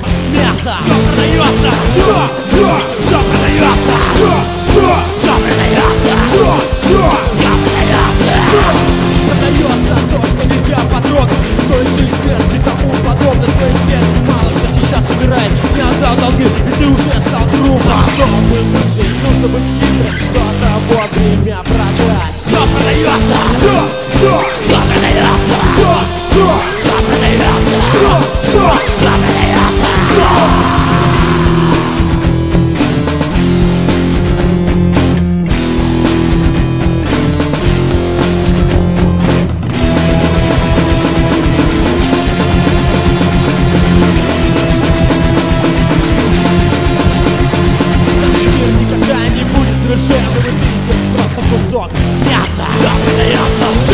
мяса. Все продается, все продается, все продается, продается то, что нельзя потрогать. Той же и смерти тому подобно. Своей смерти мало кто сейчас собирает. Не отдал долги, и ты уже стал трупом. Чтобы выжить, нужно быть хитрым, что-то вовремя продать. Все продается, все продается, все продается, все продается. Никогда не будет совершенным, и ты здесь просто кусок мяса. Все продается.